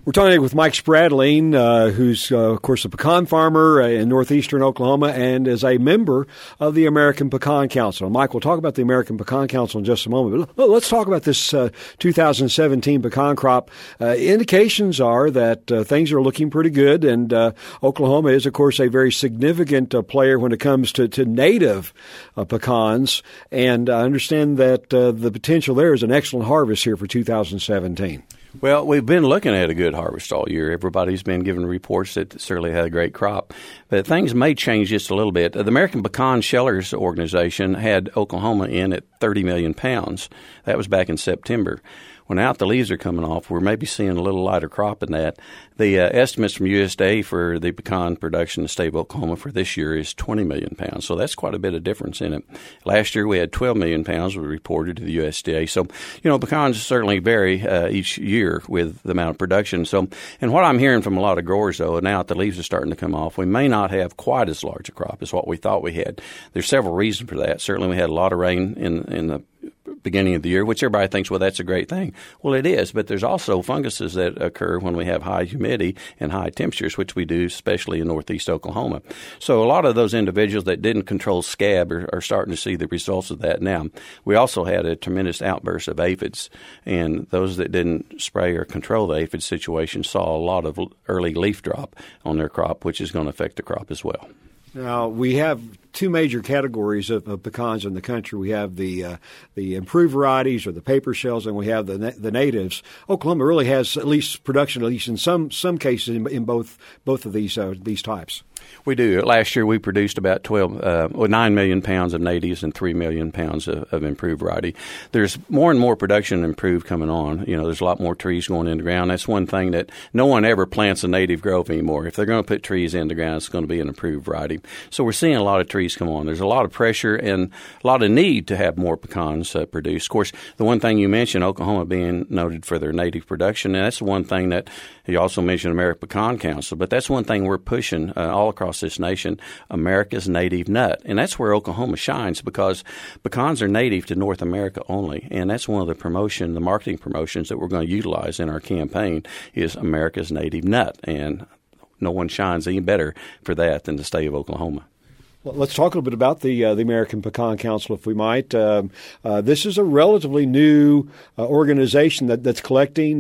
We're talking with Mike Spradling, who's, of course, a pecan farmer in northeastern Oklahoma and is a member of the American Pecan Council. Mike, we'll talk about the American Pecan Council in just a moment. But let's talk about this 2017 pecan crop. Indications are that things are looking pretty good, and Oklahoma is, of course, a very significant player when it comes to native pecans. And I understand that the potential there is an excellent harvest here for 2017. Well, we've been looking at a good harvest all year. Everybody's been giving reports that certainly had a great crop. But things may change just a little bit. The American Pecan Shellers Organization had Oklahoma in at 30 million pounds. That was back in September. Well, now the leaves are coming off, we're maybe seeing a little lighter crop than that. The estimates from USDA for the pecan production in the state of Oklahoma for this year is 20 million pounds. So that's quite a bit of difference in it. Last year we had 12 million pounds reported to the USDA. So, pecans certainly vary each year with the amount of production. So, and what I'm hearing from a lot of growers, though, now that the leaves are starting to come off, we may not have quite as large a crop as what we thought we had. There's several reasons for that. Certainly we had a lot of rain in the beginning of the year, which everybody thinks, well, that's a great thing. Well, it is, but there's also funguses that occur when we have high humidity and high temperatures, which we do, especially in northeast Oklahoma. So a lot of those individuals that didn't control scab are starting to see the results of that now. We also had a tremendous outburst of aphids, and those that didn't spray or control the aphid situation saw a lot of early leaf drop on their crop, which is going to affect the crop as well. Now, we have two major categories of pecans in the country. We have the improved varieties or the paper shells, and we have the natives. Oklahoma really has at least production, at least in some cases, in both of these types. We do. Last year we produced about 9 million pounds of natives and 3 million pounds of improved variety. There's more and more production improved coming on. There's a lot more trees going in the ground. That's one thing that no one ever plants a native grove anymore. If they're going to put trees in the ground, it's going to be an improved variety. So we're seeing a lot of trees come on. There's a lot of pressure and a lot of need to have more pecans produced. Of course, the one thing you mentioned, Oklahoma being noted for their native production, and that's one thing that you also mentioned American Pecan Council, but that's one thing we're pushing all across this nation, America's native nut. And that's where Oklahoma shines because pecans are native to North America only. And that's one of the marketing promotions that we're going to utilize in our campaign is America's native nut. And no one shines any better for that than the state of Oklahoma. Well, let's talk a little bit about the American Pecan Council, if we might. This is a relatively new organization that's collecting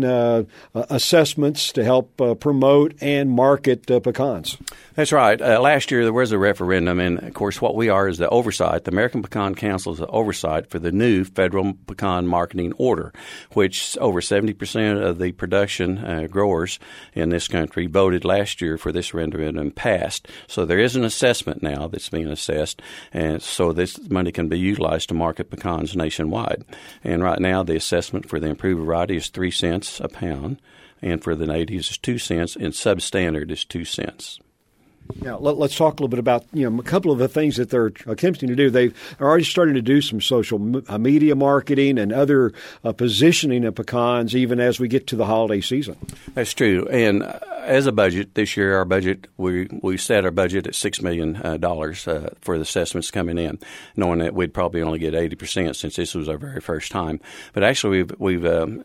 assessments to help promote and market pecans. That's right. Last year there was a referendum, and of course what we are is the oversight. The American Pecan Council is the oversight for the new federal pecan marketing order, which over 70% of the production growers in this country voted last year for this referendum and passed. So there is an assessment now that's being assessed, and so this money can be utilized to market pecans nationwide. And right now the assessment for the improved variety is 3 cents a pound, and for the natives is 2 cents, and substandard is 2 cents. Now, let's talk a little bit about a couple of the things that they're attempting to do. They're already starting to do some social media marketing and other positioning of pecans even as we get to the holiday season. That's true. And as a budget, this year our budget, we set our budget at $6 million for the assessments coming in, knowing that we'd probably only get 80% since this was our very first time. But actually we've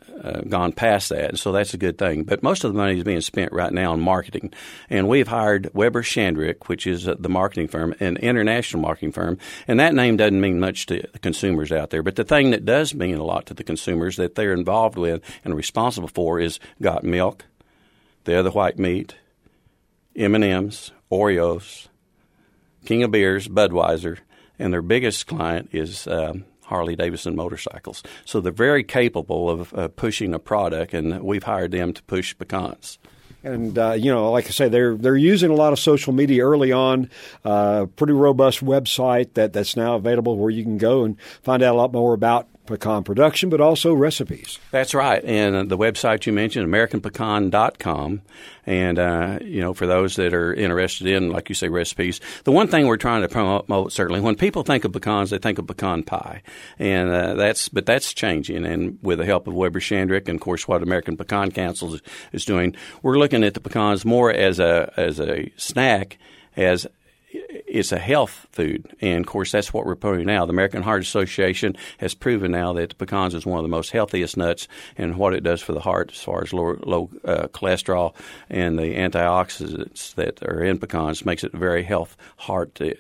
gone past that, and so that's a good thing. But most of the money is being spent right now on marketing. And we've hired Weber Shandrick, which is the marketing firm, an international marketing firm, and that name doesn't mean much to the consumers out there. But the thing that does mean a lot to the consumers that they're involved with and responsible for is Got Milk, The Other White Meat, M&M's, Oreos, King of Beers, Budweiser, and their biggest client is Harley-Davidson motorcycles. So they're very capable of pushing a product, and we've hired them to push pecans. And, like I say, they're using a lot of social media early on, pretty robust website that's now available where you can go and find out a lot more about pecan production, but also recipes. That's right. And the website you mentioned, AmericanPecan.com. And, for those that are interested in, like you say, recipes, the one thing we're trying to promote, certainly, when people think of pecans, they think of pecan pie. And that's changing. And with the help of Weber Shandrick and, of course, what American Pecan Council is doing, we're looking at the pecans more as a snack, as it's a health food. And, of course, that's what we're putting now. The American Heart Association has proven now that pecans is one of the most healthiest nuts and what it does for the heart as far as low cholesterol and the antioxidants that are in pecans makes it a very healthy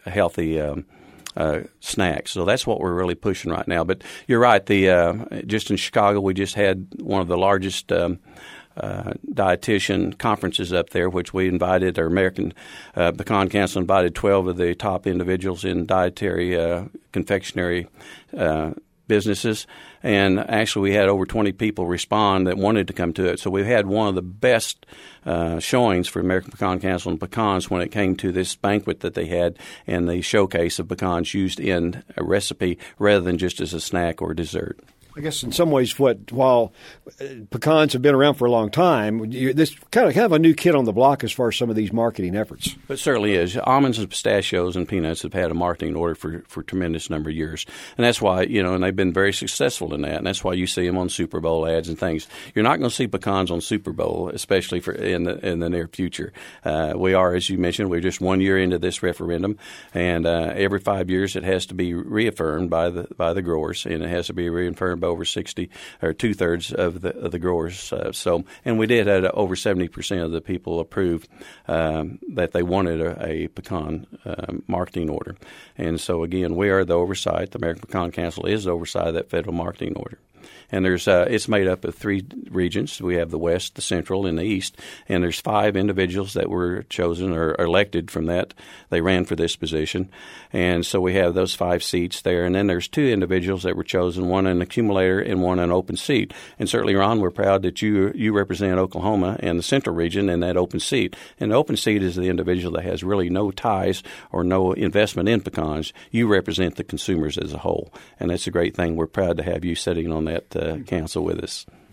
snack. So that's what we're really pushing right now. But you're right. Just in Chicago, we just had one of the largest dietitian conferences up there, which we invited. Our American Pecan Council invited 12 of the top individuals in dietary confectionery businesses, and actually we had over 20 people respond that wanted to come to it. So we had one of the best showings for American Pecan Council and pecans when it came to this banquet that they had and the showcase of pecans used in a recipe rather than just as a snack or dessert. I guess in some ways, while pecans have been around for a long time, this kind of a new kid on the block as far as some of these marketing efforts. It certainly is. Almonds and pistachios and peanuts have had a marketing order for a tremendous number of years. And that's why, and they've been very successful in that. And that's why you see them on Super Bowl ads and things. You're not going to see pecans on Super Bowl, especially in the near future. We are, as you mentioned, we're just 1 year into this referendum. And every 5 years it has to be reaffirmed by the growers, and it has to be reaffirmed by over 60 or 2/3 of the growers. And we did have over 70% of the people approve that they wanted a pecan marketing order. And so again, we are the oversight. The American Pecan Council is the oversight of that federal marketing order. And it's made up of 3 regions. We have the West, the Central, and the East. And there's 5 individuals that were chosen or elected from that. They ran for this position. And so we have those 5 seats there. And then there's 2 individuals that were chosen, one an accumulator and one an open seat. And certainly, Ron, we're proud that you represent Oklahoma and the Central region in that open seat. And the open seat is the individual that has really no ties or no investment in pecans. You represent the consumers as a whole. And that's a great thing. We're proud to have you sitting on that council with us.